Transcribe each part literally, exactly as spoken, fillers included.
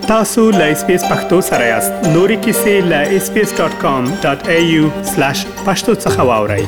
tasu.lspacepakhtosarayast nori kisi la s p s dot com dot a u slash pashto tsakhawaurai.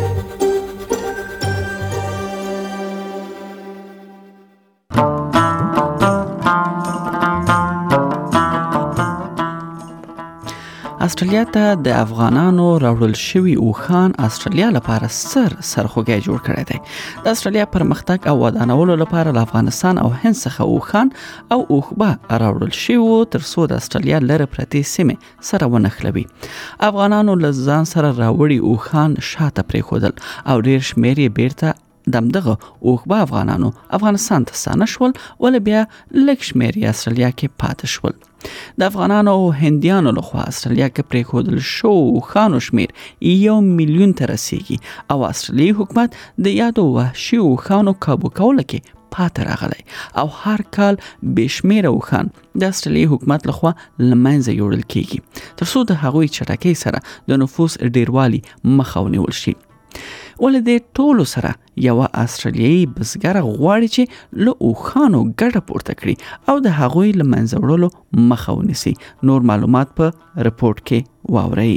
استرالیا ته د افغانانو راوړل شوی اوخان استرالیا لپاره سر سرخوږی جوړ کړی دی. د استرالیا پرمختګ او ودانولو لپاره له افغانستان او هند څخه اوخان او اوخبه راوړل شوی تر څو د استرالیا لره پرتې سیمې سره ونښلوي. افغانانو له ځان سره راوړي اوخان شاته پرېښودل او ډیر شمېر یې بیرته دمدغه اوخبه افغانانو افغانستان ته ستانه شول، ول بیا لږ شمېر یې استرالیا کې پاتې شول. د افغانانو او هندیانو لخوا استرالیا کې پرېښودل شو اوخانو شمېر یو میلیون ته رسیږي او استرالیایي حکومت د یادو وحشي اوخانو کابو کولو کې پاتې راغلی او هر کال بشمېره اوخان د استرالیایي حکومت لخوا له منځه یوړل کیږي تر څو د هغوی چټکۍ سره د نفوس ډیروالي مخه ونیول شي. ولې د ټولو سره یو استرالیایي بزګر غواړي چې له اوخانو ګټه پورته کړي او د هغوی له منځه وړلو مخه ونیسي. نور معلومات په رپورټ کې واورئ.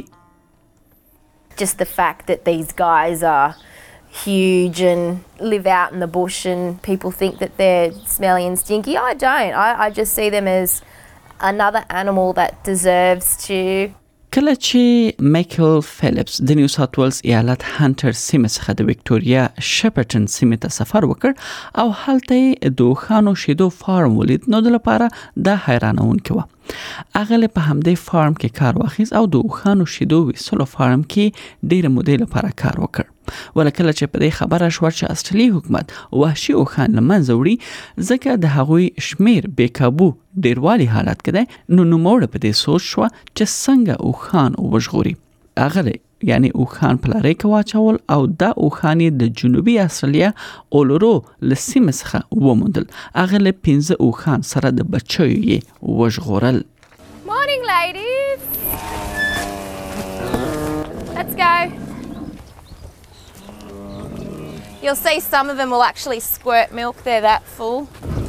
Just the fact that these guys are huge and live out in the bush and people think that they're smelly and stinky. I don't. I, I just see them as another animal that deserves to کله چې مایکل فیلپس د نیو ساوث ویلز ایالت هانټر سیمه څخه د وکټوریا شپرټن سیمه ته سفر وکړ او هلته د اوخانو شیدو فارم ولید، نو د لپاره د حیرانونکې و. هغه په همدې فارم کې کار واخیست او د اوخانو شیدو ویسلو فارم کې ډیره مودې لپاره کار وکړ. ولکه چې په دې خبره شو چې استرالیایي حکومت وحشي اوخان له منځه وړي ځکه د هغوی شمیر بې کابو ډیروالي حالت کې دی، نو نوموړه په دې سوچ شو چې څنګه اوخان وژغوري. هغه یعنی اوخان په لارۍ کې واچول او دا اوخان د جنوبي استرالیا اولورو له سیمې څخه وموندل. هغه له پنځه اوخان سره د بچیو یې وژغورل. Morning ladies. Let's go. You'll see some of them will actually squirt milk. They're that full.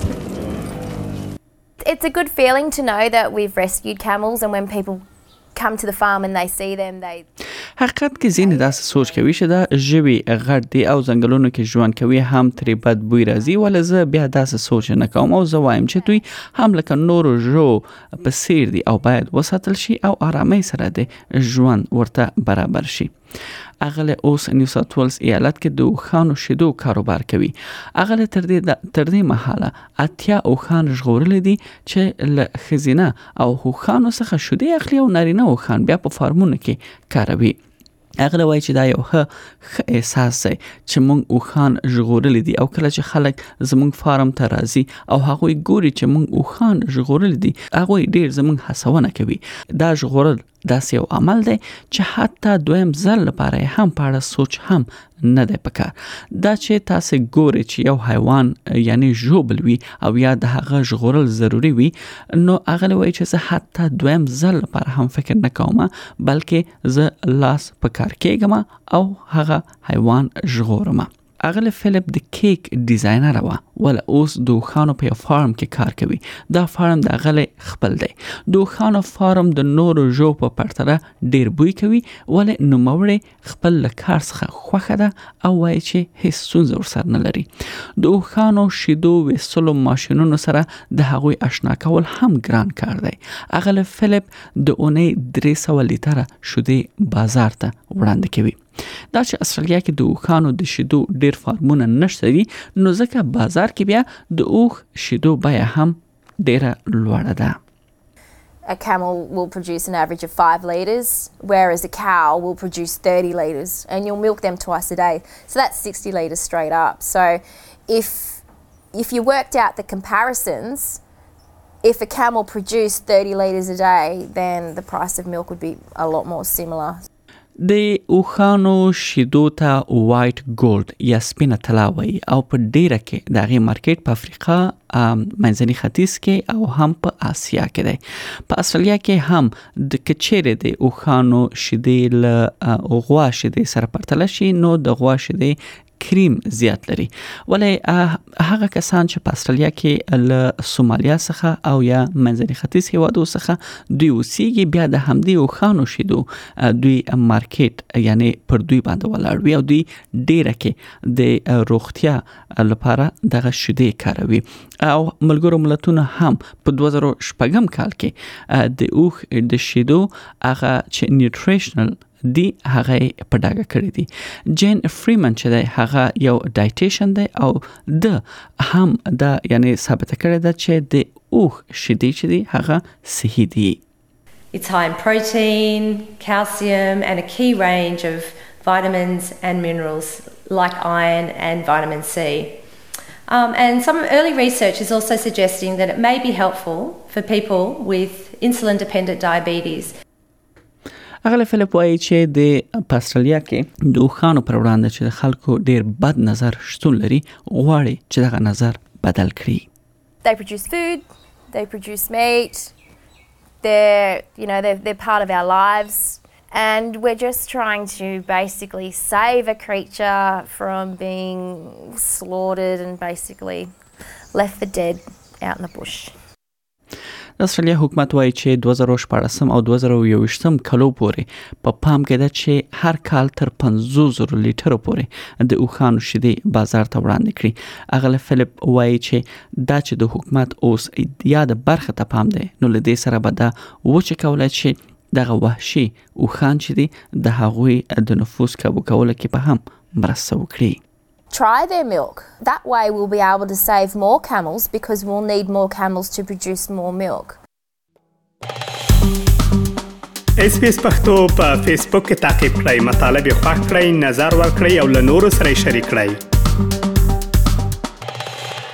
It's a good feeling to know that we've rescued camels, and when people come to the farm and they see them, they حقیقت کې ځینې داسې سوچ کوي چې دا ژوي غټ دي او ځنګلونو کې ژوند کوي، هم ترې بد بوی راځي. ولې زه بیا داسې سوچ نه کوم او زه وایم چې دوی هم لکه نورو ژوو په څیر دي او باید وساتل شي او آرامۍ سره د ژوند ورته برابر شي. اغله اوس نیو ساوث ویلز ایالت کې د اوخانو شیدو کاروبار کوي. اغله تر دې تر دې مهاله اتیا اوخان ژغورل دي چې له خزینه او اوخانو څخه شیدې اخلي او نارینه اوخان بیا په فارمونو کې کاروي. اغله وایي چې دا یو ښه احساس دی چې موږ اوخان ژغورل دي او کله چې خلک زموږ فارم ته راځي او هغوی ګوري چې موږ اوخان ژغورل دي، هغوی ډیر زموږ هڅونه کوي. دا ژغورل داسې یو عمل دی چې حتی دویم ځل لپاره هم په اړه سوچ هم نه دی پکار. دا چې تاسو ګوري چې یو حیوان یعنی ژوبل وي او یا د هغه ژغورل ضروری وي، نو هغه وایي چې زه حتی دویم ځل لپاره هم فکر نه کوم، بلکې زه لاس پکار کېږم او هغه حیوان ژغورم. اغله فیلپ د کیک ډیزاینر و، ول اوس د اوخانو په فارم کې کار کوي. دا فارم د اغله خپل دی. د اوخانو فارم د نورو ژو په پرتله ډیر بوی کوي، ول نوموړی خپل کار څخه خوښه ده او وایي چې هیڅ ستونزه ورسره نه لري. د اوخانو شیدو ویسلو ماشینونو سره د هغوی آشنا کول هم ګران کار دی. اغله فیلپ د اونۍ درې سوه لیټره شیدې بازار ته وړاندې کوي. دا چې استرالیا کې د اوخانو د شیدو ډیر فارمونه نشته دي، نو ځکه بازار کې بیا د اوخ شیدو بیه هم ډیره لوړه ده. A camel will produce an average of five litres, whereas a cow will produce thirty litres, and you'll milk them twice a day. So that's sixty litres straight up. So if if you worked out the comparisons, if a camel produced thirty litres a day, then the price of milk would be a lot more similar. د اوخانو شیدو ته وایټ ګولډ یا سپینه طلا وایي او په ډیره کې د هغې مارکیټ په افریقا، منځني ختیځ کې او هم په آسیا کې دی. په استرالیا کې هم د کچېرې د اوخانو شیدې له غوا شیدې سره پرتله شي، نو د غوا شیدې کریم زیات لري. ولې هغه کسان چې په استرالیا کې له سومالیا څخه او یا منځني ختیځ هیوادو څخه دوی اوسېږي، بیا د همدې اوښانو شیدو دوی مارکیټ یعنی پر دوی باندې ولاړ وي او دوی ډیره کې د روغتیا لپاره دغه شیدې کاروي. او ملګرو ملتونو هم په دوه زره شپږم کال کې د اوښ د شیدو هغه چې نیوټریشنل دی هغه په ډاګه کړی دی. جین فریمن چې دی هغه یو ډایټیشن دی او د هم دا یعنی ثابت کړی ده چې د اوښ شیدې چې دی هغه صحي دي. It's high in protein, calcium and a key range of vitamins and minerals like iron and vitamin C. Um, and some early research is also suggesting that it may be helpful for people with insulin-dependent diabetes. اغله فلیپ وایي چې د استرالیا کې د اوښانو پر وړاندې چې د خلکو ډیر بد نظر شتون لري، غواړي چې دغه نظر بدل کړي. They produce food, they produce meat, they're, you know, they're, they're part of our lives. And we're just trying to basically save a creature from being slaughtered and basically left for dead out in the bush. د استرالیا حکومت وایي چې دوه زره شپاړسم او دوه زره یو ویشتم کلو پورې په پام کې ده چې هر کال تر پنځوس زره لیټرو پورې د اوښانو شیدې بازار ته وړاندې کړي. اغله فلیپ وایي چې دا چې د حکومت اوس یا د برخه ته پام دی، نو له دې سره به دا وچه کولای شي دغه وحشي اوښان چې دي د هغوی د نفوس کابو کولو کې به هم مرسته وکړي. Try their milk. That way we'll be able to save more camels because we'll need more camels to produce more milk. اس پی اس پښتو په فیسبوک کې تعقیب کړئ، مطالب یې خوښ کړئ، نظر ورکړئ او له نورو سره شریک کړئ.